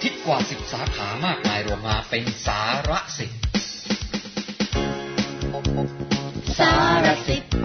คิดกว่า10สาขามากมายรวมมาเป็นสารสิทธิ์สารสิทธิ์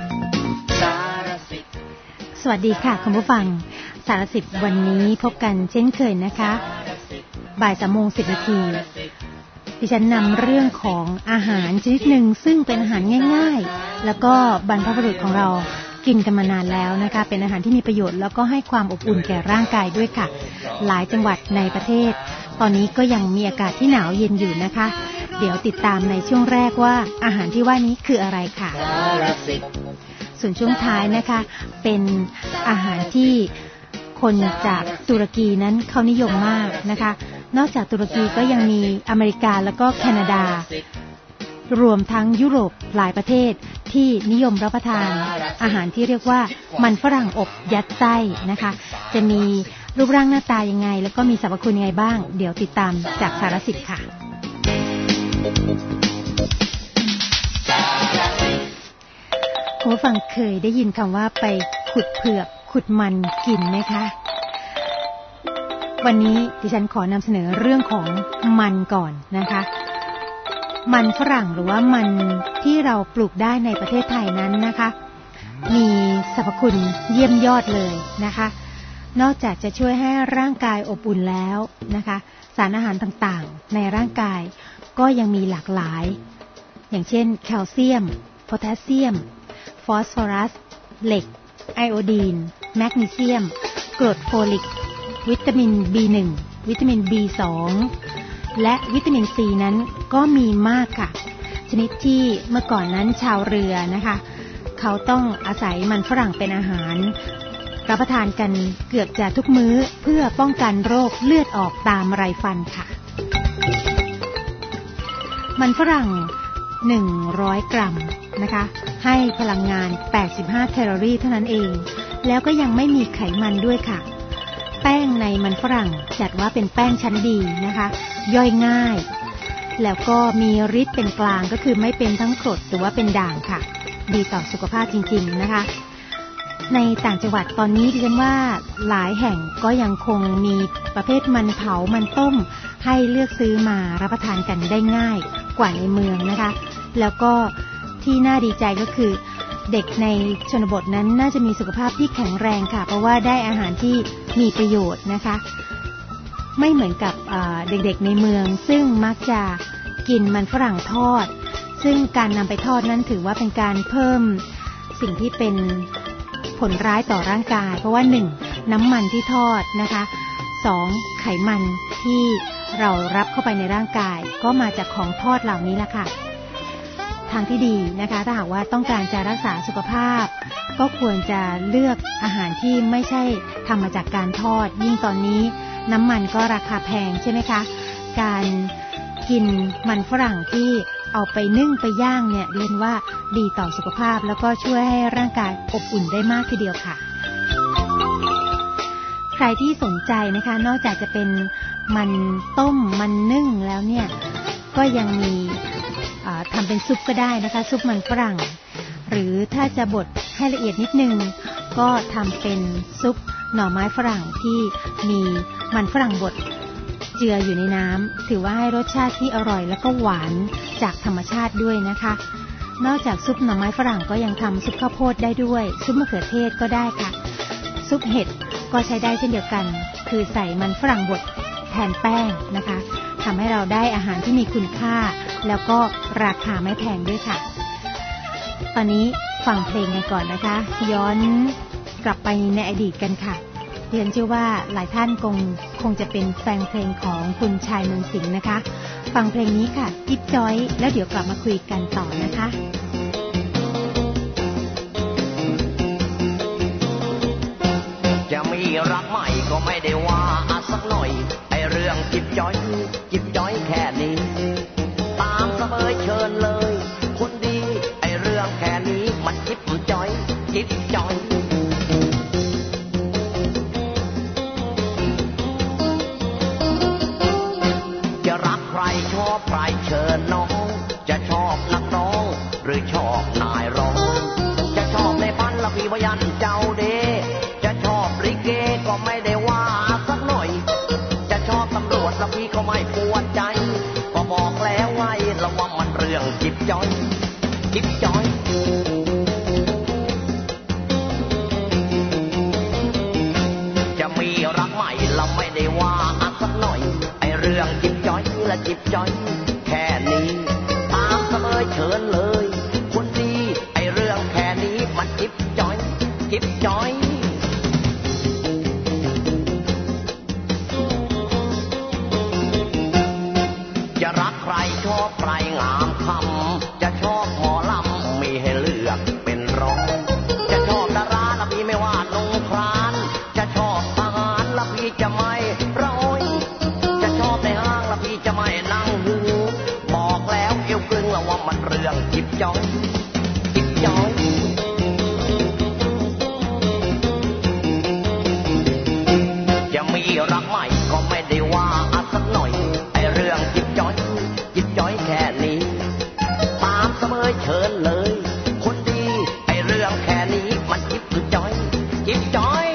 สวัสดีค่ะคุณผู้ฟังสารสิทธิ์วันนี้พบกันเช่นเคยนะคะบ่าย 3:10 นาทีดิฉันนำเรื่องของอาหารชนิดหนึ่งซึ่งเป็นอาหารง่ายๆแล้วก็บรรพบุรุษของเรากินกันมานานแล้วนะคะเป็นอาหารที่มีประโยชน์แล้วก็ให้ความอบอุ่นแก่ร่างกายด้วยค่ะหลายจังหวัดในประเทศตอนนี้ก็ยังมีอากาศที่หนาวเย็นอยู่นะคะเดี๋ยวติดตามในช่วงแรกว่าอาหารที่ว่านี้คืออะไรค่ะส่วนช่วงท้ายนะคะเป็นอาหารที่คนจากตุรกีนั้นเขานิยมมากนะคะนอกจากตุรกีก็ยังมีอเมริกาแล้วก็แคนาดารวมทั้งยุโรปหลายประเทศที่นิยมรับประทานอาหารที่เรียกว่ามันฝรั่งอบยัดไส้นะคะจะมีรูปร่างหน้าตายังไงแล้วก็มีสรรพคุณยังไงบ้างเดี๋ยวติดตามจากสารสิทธิ์ค่ะคุณผู้ฟังเคยได้ยินคำว่าไปขุดเผือกขุดมันกินไหมคะวันนี้ดิฉันขอนำเสนอเรื่องของมันก่อนนะคะมันฝรั่งหรือว่ามันที่เราปลูกได้ในประเทศไทยนั้นนะคะมีสรรพคุณเยี่ยมยอดเลยนะคะนอกจากจะช่วยให้ร่างกายอบอุ่นแล้วนะคะสารอาหารต่างๆในร่างกายก็ยังมีหลากหลายอย่างเช่นแคลเซียมโพแทสเซียมฟอสฟอรัสเหล็กไอโอดีนแมกนีเซียมกรดโฟลิกวิตามิน B1 วิตามิน B2 และวิตามิน C นั้นก็มีมากค่ะชนิดที่เมื่อก่อนนั้นชาวเรือนะคะเขาต้องอาศัยมันฝรั่งเป็นอาหารรับประทานกันเกือบจะทุกมื้อเพื่อป้องกันโรคเลือดออกตามไรฟันค่ะมันฝรั่ง100 กรัมนะคะให้พลังงาน85แคลอรี่เท่านั้นเองแล้วก็ยังไม่มีไขมันด้วยค่ะแป้งในมันฝรั่งจัดว่าเป็นแป้งชั้นดีนะคะย่อยง่ายแล้วก็มีฤทธิ์เป็นกลางก็คือไม่เป็นทั้งกรดหรือว่าเป็นด่างค่ะดีต่อสุขภาพจริงๆนะคะในต่างจังหวัดตอนนี้ดิฉันว่าหลายแห่งก็ยังคงมีประเภทมันเผามันต้มให้เลือกซื้อมารับประทานกันได้ง่ายกว่าในเมืองนะคะแล้วก็ที่น่าดีใจก็คือเด็กในชนบทนั้นน่าจะมีสุขภาพที่แข็งแรงค่ะเพราะว่าได้อาหารที่มีประโยชน์นะคะไม่เหมือนกับเด็กๆในเมืองซึ่งมักจะกินมันฝรั่งทอดซึ่งการนำไปทอดนั้นถือว่าเป็นการเพิ่มสิ่งที่เป็นผลร้ายต่อร่างกายเพราะว่า 1. น้ำมันที่ทอดนะคะ 2. ไขมันที่เรารับเข้าไปในร่างกายก็มาจากของทอดเหล่านี้แหละค่ะทางที่ดีนะคะถ้าหากว่าต้องการจะรักษาสุขภาพก็ควรจะเลือกอาหารที่ไม่ใช่ทำมาจากการทอดยิ่งตอนนี้น้ำมันก็ราคาแพงใช่ไหมคะการกินมันฝรั่งที่เอาไปนึ่งไปย่างเนี่ยเรียกว่าดีต่อสุขภาพแล้วก็ช่วยให้ร่างกายอบอุ่นได้มากทีเดียวค่ะใครที่สนใจนะคะนอกจากจะเป็นมันต้มมันนึ่งแล้วเนี่ยก็ยังมีทำเป็นซุปก็ได้นะคะซุปมันฝรั่งหรือถ้าจะบดให้ละเอียดนิดนึงก็ทำเป็นซุปหน่อไม้ฝรั่งที่มีมันฝรั่งบดเจืออยู่ในน้ำถือว่าให้รสชาติที่อร่อยแล้วก็หวานจากธรรมชาติด้วยนะคะนอกจากซุปหน่อไม้ฝรั่งก็ยังทำซุปข้าวโพดได้ด้วยซุปมะเขือเทศก็ได้ค่ะซุปเห็ดก็ใช้ได้เช่นเดียวกันคือใส่มันฝรั่งบดแทนแป้งนะคะทำให้เราได้อาหารที่มีคุณค่าแล้วก็ราคาไม่แพงด้วยค่ะตอนนี้ฟังเพลงกันก่อนนะคะย้อนกลับไปในอดีตกันค่ะเรียนเชื่อว่าหลายท่านคงจะเป็นแฟนเพลงของคุณชายเมืองสิงห์นะคะฟังเพลงนี้ค่ะจิ๊บจ้อยแล้วเดี๋ยวกลับมาคุยกันต่อนะคะจะมีรักใหม่ก็ไม่ได้ว่าสักหน่อยไอเรื่องจิ๊บจ้อยแค่นี้ตามเสมอเชิญเลยคนดีไอเรื่องแค่นี้มันจิ๊บจ้อยจะรักใครชอบใครเชิญน้องจะชอบนักร้องหรือชอบนายร้องจะชอบในพันละพีวยันเจ้าเดจะชอบลิเกก็ไม่ได้ว่าสักหน่อยจะชอบตำรวจละพีจ้อยจิ๊บจ้อยจะมีรักใหม่เราไม่ได้ว่าสักหน่อยไอเรื่องจิ๊บจ้อยและจิ๊บจ้อยแค่นี้ตามเสมอเชิญเลยคนดีไอเรื่องแค่นี้มันจิ๊บจ้อยจิ๊บจ้อยจะรักใครชอบใครงามคำจะชอบหมอลำมีให้เลือกเป็นร้อยจะชอบดาราละพี่ไม่ว่าลงครานจะชอบทหารละพี่จะไม่ร้อยจะชอบในห้างละพี่จะไม่นั่งหูบอกแล้วเอวกลึงละว่ามันเรื่องจิ๊บจ้อยจิ๊บจ้อยจะมีรักใหม่ก็ไม่ได้ว่าสักหน่อยไอเรื่องจิ๊บจ้อยจิ๊บจ้อยแค่นี้ตามเสมอเชิญเลยคนดีไอเรื่องแค่นี้มันจิ๊บจ้อยจิ๊บจ้อย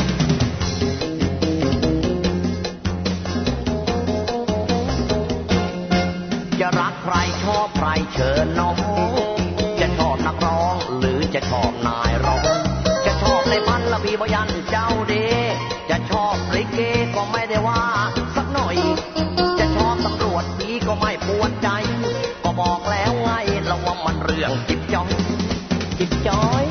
จะรักใครชอบใครเชิญน้องจะชอบนักร้องหรือจะชอบนายร้องจะชอบในพันละพี่บยันเจ้าเดจะชอบลิเกก็ไม่ได้ว่าสักหน่อยจะชอบตำรวจพี่ก็ไม่ปวดใจก็บอกแล้วไงระวังมันเรื่องจิ๊บจ้อยจิ๊บจ้อย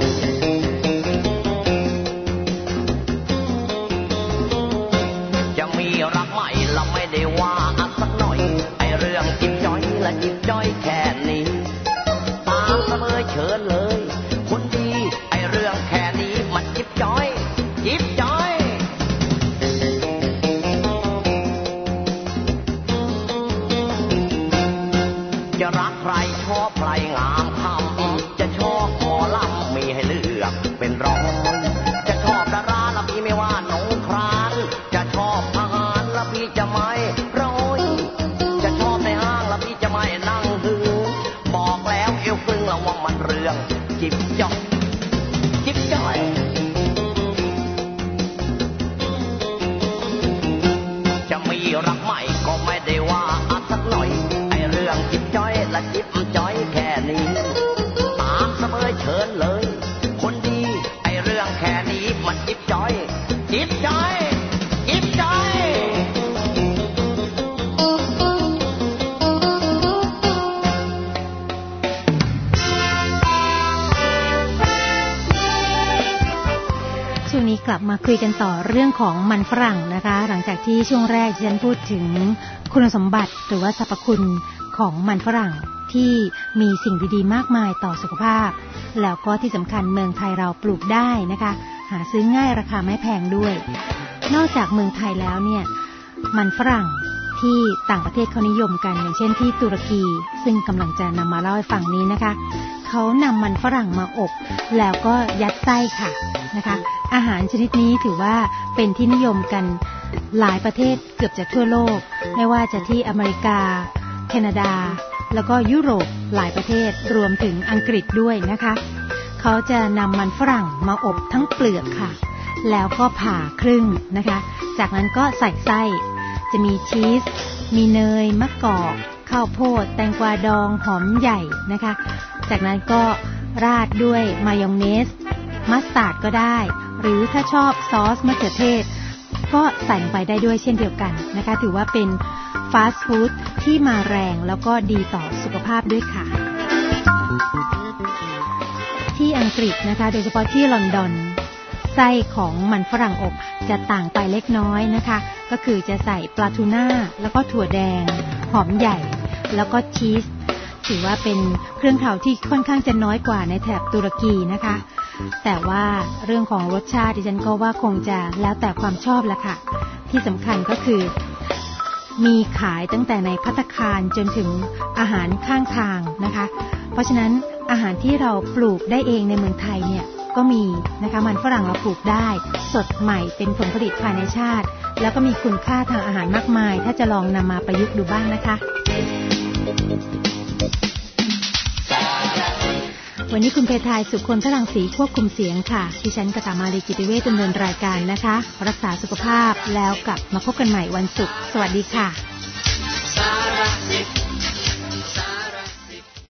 จะมีรักใหม่เราไม่ได้ว่าสักหน่อยไอเรื่องจิ๊บจ้อยและจิ๊บจ้อยแค่นี้ตามเสมอเชิญเลยคนดีไอเรื่องแค่นี้มันจิ๊บจ้อยจิ๊บจ้อยจะรักใครชอบใครงามคำจะชอบหมอลำมีให้เลือกเป็นร้อยจะชอบดาราละพี่ไม่ว่าหนงครานจะชอบทหารละพี่จะไม่ร้อยจะชอบในห้างละพี่จะไม่นั่งหูบอกแล้วเอวกลึงระวังมันเรื่องจิ๊บจ้อยจิ๊บจ้อยจะมีรักใหม่ก็ไม่ได้ว่าสักหน่อยไอเรื่องจิ๊บจ้อยและจิ๊บจ้อยแค่นี้ตามเสมอเชิญเลยคนดีไอเรื่องแค่นี้มันจิ๊บจ้อยจิ๊บจ้อยจิ๊บจ้อยช่วงนี้กลับมาคุยกันต่อเรื่องของมันฝรั่งนะคะหลังจากที่ช่วงแรกฉันพูดถึงคุณสมบัติหรือว่าสรรพคุณของมันฝรั่งที่มีสิ่งดีๆมากมายต่อสุขภาพแล้วก็ที่สำคัญเมืองไทยเราปลูกได้นะคะหาซื้อง่ายราคาไม่แพงด้วยนอกจากเมืองไทยแล้วเนี่ยมันฝรั่งที่ต่างประเทศเขานิยมกันอย่างเช่นที่ตุรกีซึ่งกำลังจะนำมาเล่าให้ฟังนี้นะคะเขานำมันฝรั่งมาอบแล้วก็ยัดไส้ค่ะนะคะอาหารชนิดนี้ถือว่าเป็นที่นิยมกันหลายประเทศเกือบจะทั่วโลกไม่ว่าจะที่อเมริกาแคนาดาแล้วก็ยุโรปหลายประเทศรวมถึงอังกฤษด้วยนะคะเขาจะนำมันฝรั่งมาอบทั้งเปลือกค่ะแล้วก็ผ่าครึ่งนะคะจากนั้นก็ใส่ไส้จะมีชีสมีเนยมะกอกข้าวโพดแตงกวาดองหอมใหญ่นะคะจากนั้นก็ราดด้วยมายองเนสมัสตาร์ดก็ได้หรือถ้าชอบซอสมะเขือเทศก็ใส่ลงไปได้ด้วยเช่นเดียวกันนะคะถือว่าเป็นฟาสต์ฟู้ดที่มาแรงแล้วก็ดีต่อสุขภาพด้วยค่ะที่อังกฤษนะคะโดยเฉพาะที่ลอนดอนไส้ของมันฝรั่งอบจะต่างไปเล็กน้อยนะคะก็คือจะใส่ปลาทูน่าแล้วก็ถั่วแดงหอมใหญ่แล้วก็ชีสถือว่าเป็นเครื่องเทาที่ค่อนข้างจะน้อยกว่าในแถบตุรกีนะคะแต่ว่าเรื่องของรสชาติดิฉันก็ว่าคงจะแล้วแต่ความชอบละค่ะที่สำคัญก็คือมีขายตั้งแต่ในภัตตาคารจนถึงอาหารข้างทางนะคะเพราะฉะนั้นอาหารที่เราปลูกได้เองในเมืองไทยเนี่ยก็มีนะคะมันฝรั่งเราปลูกได้สดใหม่เป็นผลผลิตภายในชาติแล้วก็มีคุณค่าทางอาหารมากมายถ้าจะลองนำมาประยุกต์ดูบ้างนะคะวันนี้คุณเพทายสุคนพลังศรีควบคุมเสียงค่ะดิฉันกตมาลีจิตเวชดำเนินรายการนะคะรักษาสุขภาพแล้วกลับมาพบกันใหม่วันศุกร์สวัสดีค่ะ